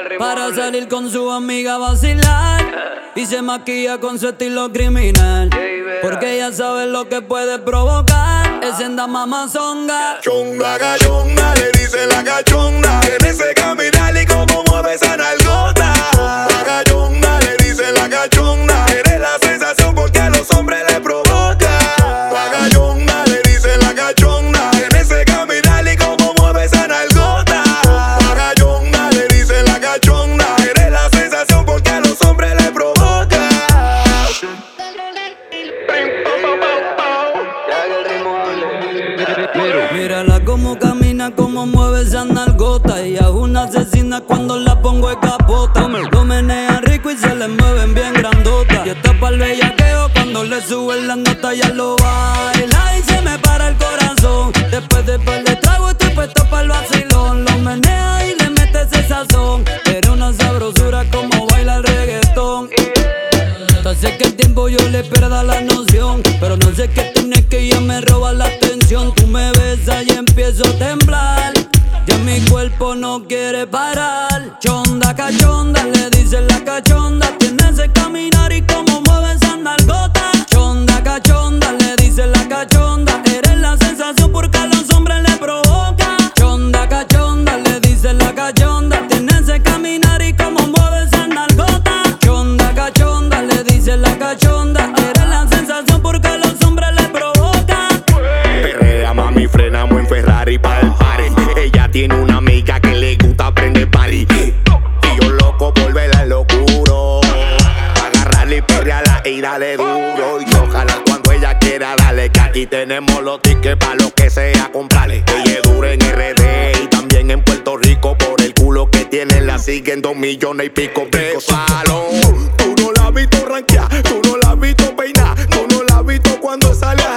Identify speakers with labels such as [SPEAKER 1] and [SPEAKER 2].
[SPEAKER 1] para salir con su amiga a vacilar. Y se maquilla con su estilo criminal, porque ella sabe lo que puede provocar. Es en dama mazonga.
[SPEAKER 2] Chonga, gachonga, le dice la cachonga. En ese caminar y cómo mueve esa nalgota. La gachonga, le dice la cachonga. Eres la sensación porque a los hombres le provoca. La gachonga, le dice la cachonga. En ese caminar y cómo mueve esa nalgota. La gachonga, le dice la cachonga. Eres la sensación porque a los hombres le provoca.
[SPEAKER 1] Mírala como camina, como mueve esa nalgota. Ella es una asesina cuando la pongo de capota. Lo menea rico y se le mueven bien grandota. Y está pa'l bellaqueo cuando le suben las notas. Ya lo baila y se me para el corazón. Después de par de trago estoy puesto pa'l vacilón. Lo menea y le mete ese sazón. Era una sabrosura como baila el reggaetón. Hace que el tiempo yo le pierda la noción, pero no sé qué tiene que ella me roba la atención. Tú me besas y empiezo a temblar, ya mi cuerpo no quiere parar. Chonda, cachonda, le dice la cachonda. Tiene ese caminar y cómo mueve esa nalgota. Chonda, cachonda, le dice la cachonda. Eres la sensación porque a los hombres le provoca. Chonda, cachonda, le dice la cachonda. Tiene ese caminar y cómo mueve esa nalgota. Chonda, cachonda, le dice la cachonda. Eres la sensación porque a los hombres le provoca.
[SPEAKER 2] Perrea, mami, frenamos en Ferrari pa'l party. Ella tiene una amiga que le gusta prender party. Y yo loco por verla en locuro. Agarrarle y perrearla y darle duro. Y ojalá cuando ella quiera darle, que aquí tenemos los tickets pa' lo que sea comprarle. Ella es dura en RD y también en Puerto Rico. Por el culo que tiene la siguen 2 millones y pico de salón. Tú no la has visto rankear, tú no la has visto peinar, tú no la has visto cuando sale a